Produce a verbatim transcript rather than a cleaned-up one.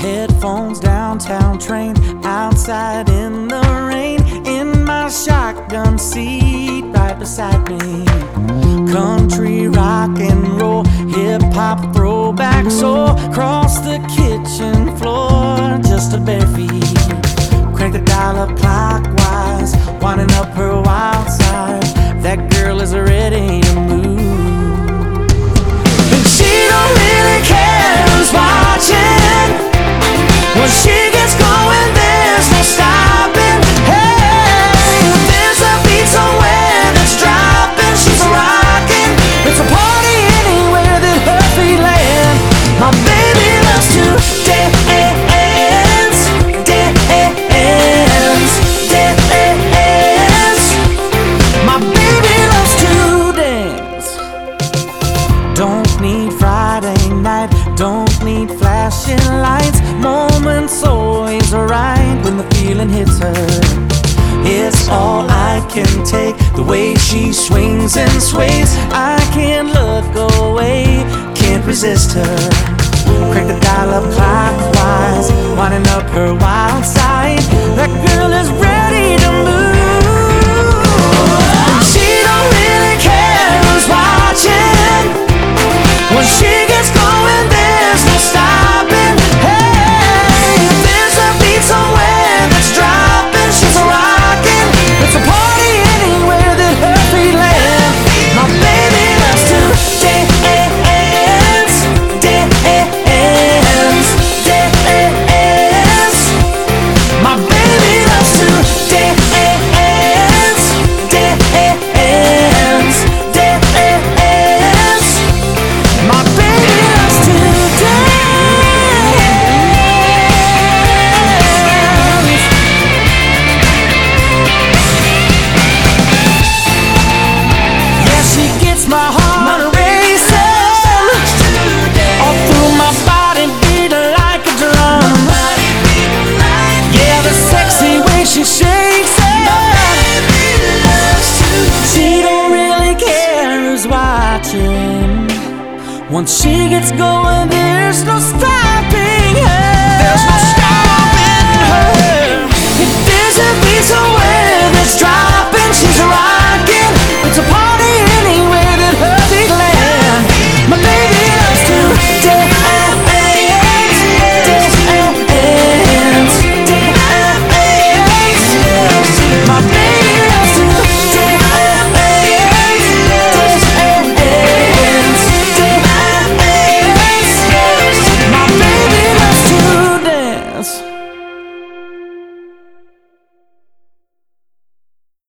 Headphones, downtown train, outside in the rain, in my shotgun seat right beside me. Country, rock and roll, hip-hop, throwback soul, across the kitchen floor, just her bare feet. Crank the dial up clockwise, winding up her wild side. That girl is ready to move, and she don't really care who's watching. When she gets going, there's no stopping. Hey, there's a beat somewhere that's dropping. She's rocking. It's a party anywhere that her feet land. My baby loves to dance, dance, dance. My baby loves to dance. Don't need Friday night, don't need flashing lights. Moment's always right when the feeling hits her. It's all I can take, the way she swings and sways. I can't look away, can't resist her. Crank the dial up clockwise, winding up her wild side. That girl is ready to move. She don't really care who's watching. When she gets going, there's no stopping. Hey, there's a beat somewhere that's dropping. She's rocking. It's a party anywhere that her feet land. My baby loves to dance, dance, dance. My baby loves to dance, dance, dance. My baby loves to dance. Yeah, she gets my heart racing, all through my body beating like a drum. Yeah, the sexy way she shakes it. She don't really care who's watching. Once she gets going,